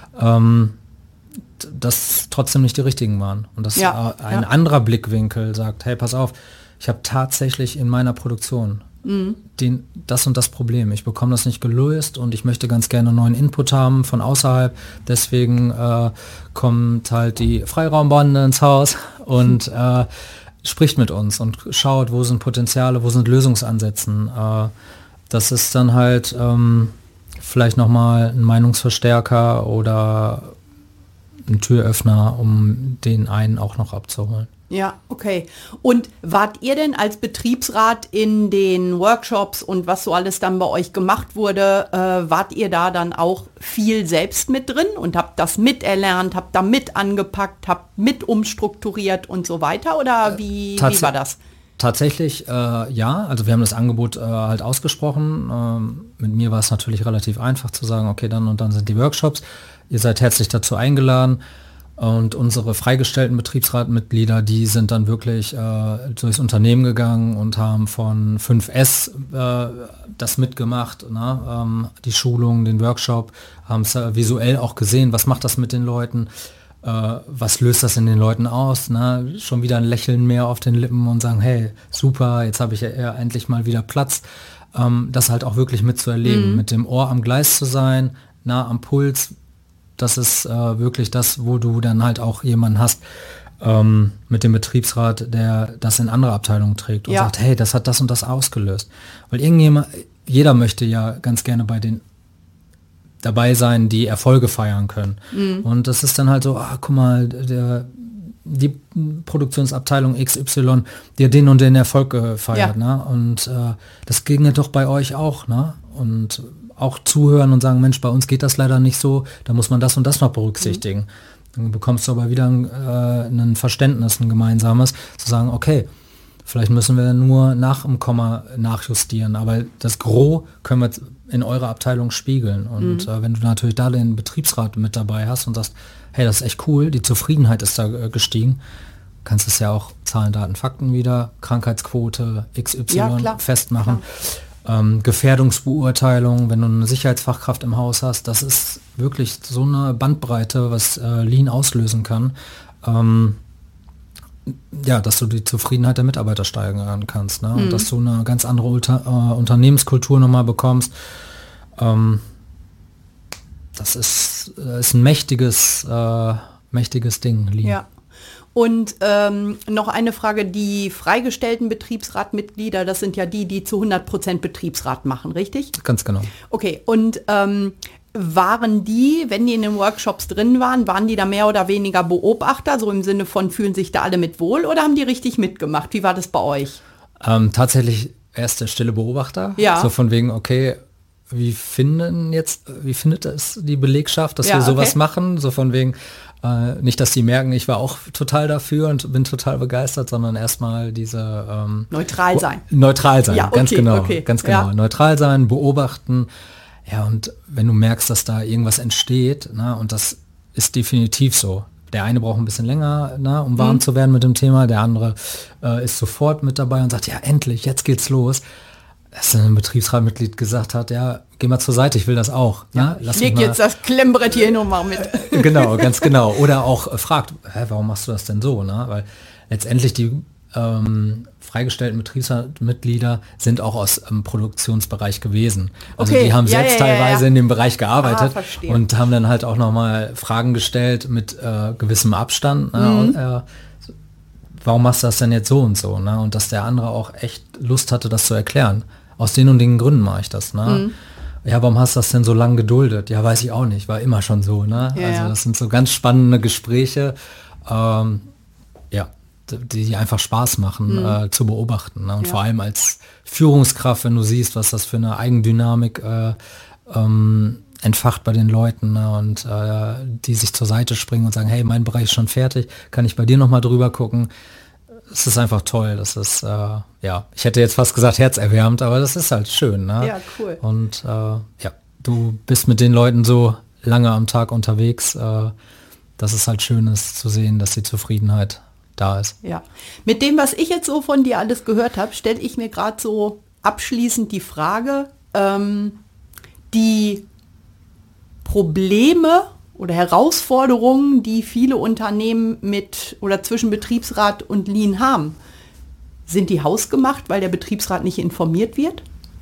dass trotzdem nicht die richtigen waren. Und dass ein anderer Blickwinkel sagt, hey, pass auf, ich habe tatsächlich in meiner Produktion das und das Problem. Ich bekomme das nicht gelöst und ich möchte ganz gerne neuen Input haben von außerhalb. Deswegen kommt halt die Freiraumbande ins Haus und spricht mit uns und schaut, wo sind Potenziale, wo sind Lösungsansätze. Das ist dann halt vielleicht nochmal ein Meinungsverstärker oder ein Türöffner, um den einen auch noch abzuholen. Ja, okay. Und wart ihr denn als Betriebsrat in den Workshops und was so alles dann bei euch gemacht wurde, wart ihr da dann auch viel selbst mit drin und habt das miterlernt, habt da mit angepackt, habt mit umstrukturiert und so weiter? Oder wie war das? Tatsächlich, ja. Also wir haben das Angebot halt ausgesprochen. Mit mir war es natürlich relativ einfach zu sagen, okay, dann und dann sind die Workshops. Ihr seid herzlich dazu eingeladen. Und unsere freigestellten Betriebsratmitglieder, die sind dann wirklich durchs Unternehmen gegangen und haben von 5S das mitgemacht, die Schulung, den Workshop, haben es visuell auch gesehen, was macht das mit den Leuten, was löst das in den Leuten aus, schon wieder ein Lächeln mehr auf den Lippen und sagen, hey, super, jetzt habe ich ja endlich mal wieder Platz, das halt auch wirklich mitzuerleben, mit dem Ohr am Gleis zu sein, nah am Puls. Das ist wirklich das, wo du dann halt auch jemanden hast mit dem Betriebsrat, der das in andere Abteilungen trägt und sagt, hey, das hat das und das ausgelöst. Weil jeder möchte ja ganz gerne bei den dabei sein, die Erfolge feiern können. Und das ist dann halt so, guck mal, die Produktionsabteilung XY, die hat den und den Erfolg gefeiert, ne? Und das ginge doch bei euch auch, ne? Und auch zuhören und sagen, Mensch, bei uns geht das leider nicht so, da muss man das und das noch berücksichtigen. Dann bekommst du aber wieder ein Verständnis, ein gemeinsames, zu sagen, okay, vielleicht müssen wir nur nach dem Komma nachjustieren, aber das Gros können wir in eurer Abteilung spiegeln. Und wenn du natürlich da den Betriebsrat mit dabei hast und sagst, hey, das ist echt cool, die Zufriedenheit ist da gestiegen, kannst du es ja auch Zahlen, Daten, Fakten wieder, Krankheitsquote, XY festmachen. Gefährdungsbeurteilung, wenn du eine Sicherheitsfachkraft im Haus hast, das ist wirklich so eine Bandbreite, was Lean auslösen kann, dass du die Zufriedenheit der Mitarbeiter steigern kannst, ne? Und dass du eine ganz andere Unternehmenskultur nochmal bekommst. Das ist ein mächtiges Ding, Lean. Ja. Und noch eine Frage, die freigestellten Betriebsratmitglieder, das sind ja die zu 100% Betriebsrat machen, richtig? Ganz genau. Okay, und waren die, wenn die in den Workshops drin waren die da mehr oder weniger Beobachter, so im Sinne von, fühlen sich da alle mit wohl, oder haben die richtig mitgemacht? Wie war das bei euch? Tatsächlich erst der stille Beobachter. Ja. So von wegen, okay, wie findet es die Belegschaft, dass wir sowas machen? So von wegen, nicht, dass die merken, ich war auch total dafür und bin total begeistert, sondern erstmal diese neutral sein. Neutral sein, ja, ganz genau. Ja. Neutral sein, beobachten. Ja, und wenn du merkst, dass da irgendwas entsteht, na, und das ist definitiv so. Der eine braucht ein bisschen länger, um warm zu werden mit dem Thema, der andere ist sofort mit dabei und sagt, ja, endlich, jetzt geht's los. Dass ein Betriebsratmitglied gesagt hat, ja, geh mal zur Seite, ich will das auch. Ja, ne? Leg jetzt das Klemmbrett hier hin und mach mit. Genau, ganz genau. Oder auch fragt, warum machst du das denn so? Ne? Weil letztendlich die freigestellten Betriebsratmitglieder sind auch aus dem Produktionsbereich gewesen. Also die haben selbst teilweise in dem Bereich gearbeitet und haben dann halt auch nochmal Fragen gestellt mit gewissem Abstand. Warum machst du das denn jetzt so und so? Ne? Und dass der andere auch echt Lust hatte, das zu erklären. Aus den und den Gründen mache ich das. Ne? Ja, warum hast du das denn so lange geduldet? Ja, weiß ich auch nicht. War immer schon so. Ne? Ja, also das sind so ganz spannende Gespräche, die einfach Spaß machen zu beobachten. Ne? Und vor allem als Führungskraft, wenn du siehst, was das für eine Eigendynamik entfacht bei den Leuten, ne? Und die sich zur Seite springen und sagen, hey, mein Bereich ist schon fertig, kann ich bei dir nochmal drüber gucken? Es ist einfach toll, das ist, ich hätte jetzt fast gesagt herzerwärmend, aber das ist halt schön. Ne? Ja, cool. Und du bist mit den Leuten so lange am Tag unterwegs, dass es halt schön ist zu sehen, dass die Zufriedenheit da ist. Ja, mit dem, was ich jetzt so von dir alles gehört habe, stelle ich mir gerade so abschließend die Frage, die Probleme oder Herausforderungen, die viele Unternehmen mit oder zwischen Betriebsrat und Lean haben, sind die hausgemacht, weil der Betriebsrat nicht informiert wird?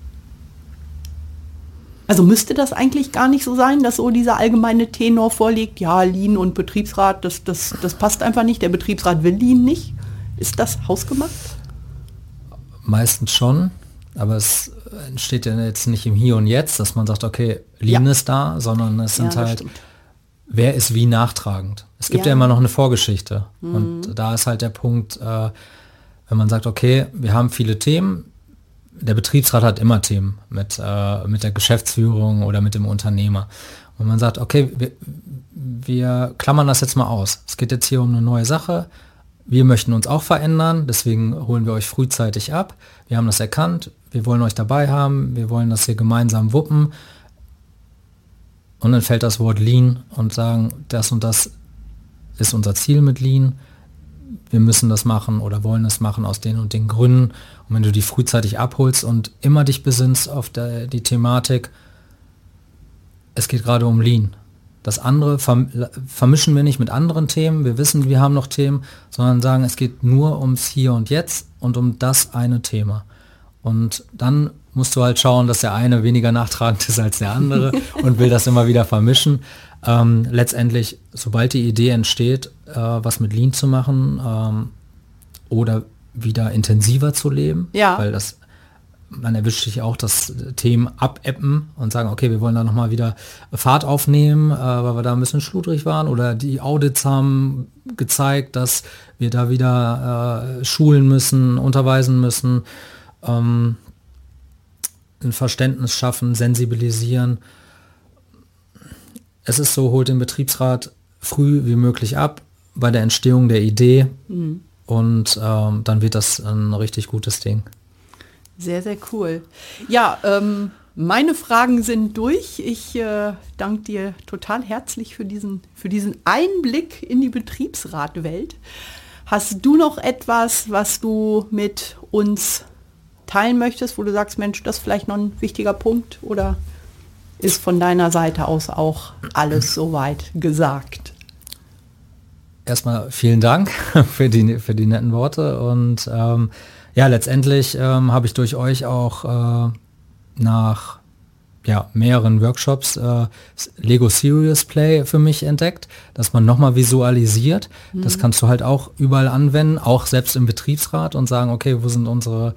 Also müsste das eigentlich gar nicht so sein, dass so dieser allgemeine Tenor vorliegt, ja, Lean und Betriebsrat, das passt einfach nicht, der Betriebsrat will Lean nicht. Ist das hausgemacht? Meistens schon, aber es entsteht ja jetzt nicht im Hier und Jetzt, dass man sagt, okay, Lean ist da, sondern es sind halt, stimmt. Wer ist wie nachtragend? Es gibt ja immer noch eine Vorgeschichte. Und da ist halt der Punkt, wenn man sagt, okay, wir haben viele Themen, der Betriebsrat hat immer Themen mit der Geschäftsführung oder mit dem Unternehmer. Und man sagt, okay, wir klammern das jetzt mal aus. Es geht jetzt hier um eine neue Sache. Wir möchten uns auch verändern, deswegen holen wir euch frühzeitig ab. Wir haben das erkannt, wir wollen euch dabei haben, wir wollen das hier gemeinsam wuppen. Und dann fällt das Wort Lean und sagen, das und das ist unser Ziel mit Lean. Wir müssen das machen oder wollen das machen aus den und den Gründen. Und wenn du die frühzeitig abholst und immer dich besinnst auf die Thematik, es geht gerade um Lean. Das andere vermischen wir nicht mit anderen Themen. Wir wissen, wir haben noch Themen, sondern sagen, es geht nur ums Hier und Jetzt und um das eine Thema. Und dann musst du halt schauen, dass der eine weniger nachtragend ist als der andere und will das immer wieder vermischen. Letztendlich, sobald die Idee entsteht, was mit Lean zu machen oder wieder intensiver zu leben, weil das man erwischt sich auch, dass Themen abebben und sagen, okay, wir wollen da nochmal wieder Fahrt aufnehmen, weil wir da ein bisschen schludrig waren, oder die Audits haben gezeigt, dass wir da wieder schulen müssen, unterweisen müssen, ein Verständnis schaffen, sensibilisieren. Es ist so, holt den Betriebsrat früh wie möglich ab bei der Entstehung der Idee und dann wird das ein richtig gutes Ding. Sehr, sehr cool. Ja, meine Fragen sind durch. Ich danke dir total herzlich für diesen Einblick in die Betriebsratwelt. Hast du noch etwas, was du mit uns teilen möchtest, wo du sagst, Mensch, das ist vielleicht noch ein wichtiger Punkt, oder ist von deiner Seite aus auch alles soweit gesagt? Erstmal vielen Dank für die netten Worte und letztendlich habe ich durch euch auch nach mehreren Workshops Lego Serious Play für mich entdeckt, dass man nochmal visualisiert. Das kannst du halt auch überall anwenden, auch selbst im Betriebsrat, und sagen, okay, wo sind unsere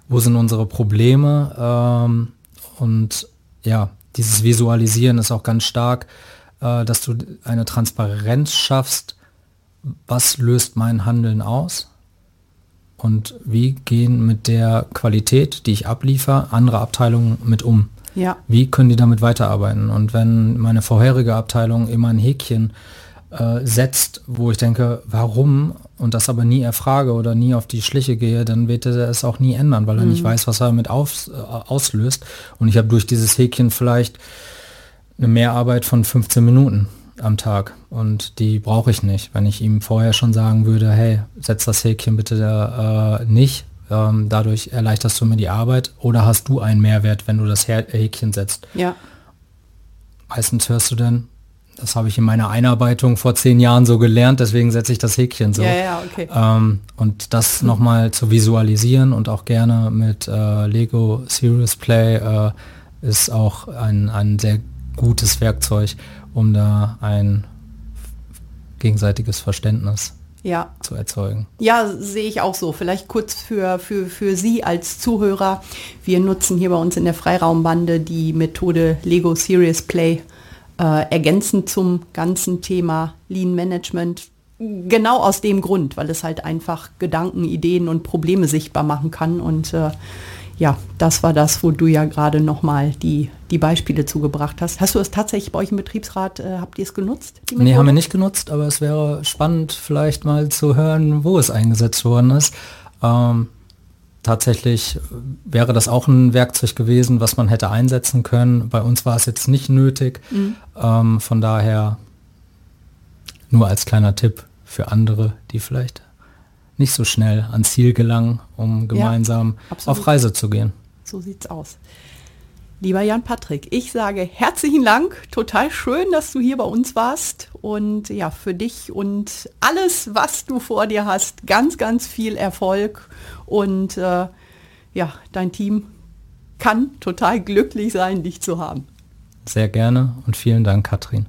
Probleme? Und ja, dieses Visualisieren ist auch ganz stark, dass du eine Transparenz schaffst, was löst mein Handeln aus und wie gehen mit der Qualität, die ich abliefere, andere Abteilungen mit um. Ja. Wie können die damit weiterarbeiten? Und wenn meine vorherige Abteilung immer ein Häkchen setzt, wo ich denke, warum, und das aber nie erfrage oder nie auf die Schliche gehe, dann wird er es auch nie ändern, weil er nicht weiß, was er damit auslöst. Und ich habe durch dieses Häkchen vielleicht eine Mehrarbeit von 15 Minuten am Tag, und die brauche ich nicht. Wenn ich ihm vorher schon sagen würde, hey, setz das Häkchen bitte nicht, dadurch erleichterst du mir die Arbeit, oder hast du einen Mehrwert, wenn du das Häkchen setzt. Ja. Meistens hörst du dann, das habe ich in meiner Einarbeitung vor 10 Jahren so gelernt, deswegen setze ich das Häkchen so. Ja, okay. Und das nochmal zu visualisieren und auch gerne mit Lego Serious Play ist auch ein sehr gutes Werkzeug, um da ein gegenseitiges Verständnis zu erzeugen. Ja, sehe ich auch so. Vielleicht kurz für Sie als Zuhörer. Wir nutzen hier bei uns in der Freiraumbande die Methode Lego Serious Play ergänzend zum ganzen Thema Lean Management. Genau aus dem Grund, weil es halt einfach Gedanken, Ideen und Probleme sichtbar machen kann. Und das war das, wo du ja gerade nochmal die Beispiele zugebracht hast. Hast du es tatsächlich bei euch im Betriebsrat, habt ihr es genutzt? Nee, haben wir nicht genutzt, aber es wäre spannend, vielleicht mal zu hören, wo es eingesetzt worden ist. Tatsächlich wäre das auch ein Werkzeug gewesen, was man hätte einsetzen können. Bei uns war es jetzt nicht nötig. Von daher nur als kleiner Tipp für andere, die vielleicht nicht so schnell ans Ziel gelangen, um gemeinsam auf Reise zu gehen. So sieht's aus. Lieber Jan-Patrick, ich sage herzlichen Dank. Total schön, dass du hier bei uns warst. Und ja, für dich und alles, was du vor dir hast, ganz, ganz viel Erfolg. Und dein Team kann total glücklich sein, dich zu haben. Sehr gerne und vielen Dank, Katrin.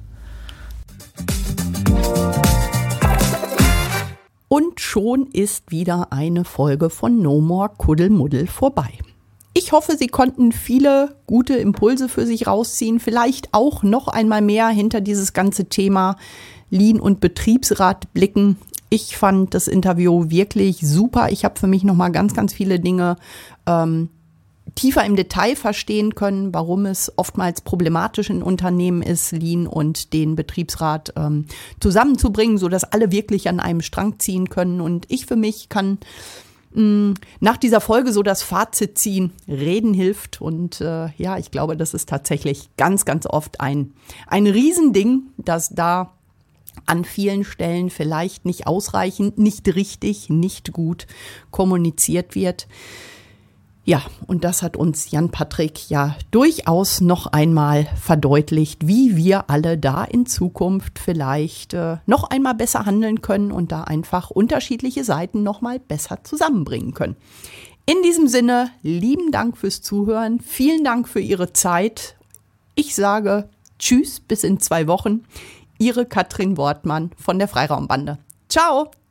Und schon ist wieder eine Folge von No More Kuddelmuddel vorbei. Ich hoffe, Sie konnten viele gute Impulse für sich rausziehen, vielleicht auch noch einmal mehr hinter dieses ganze Thema Lean und Betriebsrat blicken. Ich fand das Interview wirklich super. Ich habe für mich noch mal ganz, ganz viele Dinge tiefer im Detail verstehen können, warum es oftmals problematisch in Unternehmen ist, Lean und den Betriebsrat zusammenzubringen, sodass alle wirklich an einem Strang ziehen können. Und ich für mich kann nach dieser Folge so das Fazit ziehen: Reden hilft. Und ich glaube, das ist tatsächlich ganz, ganz oft ein Riesending, dass da an vielen Stellen vielleicht nicht ausreichend, nicht richtig, nicht gut kommuniziert wird. Ja, und das hat uns Jan-Patrick ja durchaus noch einmal verdeutlicht, wie wir alle da in Zukunft vielleicht noch einmal besser handeln können und da einfach unterschiedliche Seiten noch mal besser zusammenbringen können. In diesem Sinne, lieben Dank fürs Zuhören, vielen Dank für Ihre Zeit. Ich sage Tschüss, bis in 2 Wochen. Ihre Katrin Wortmann von der Freiraumbande. Ciao!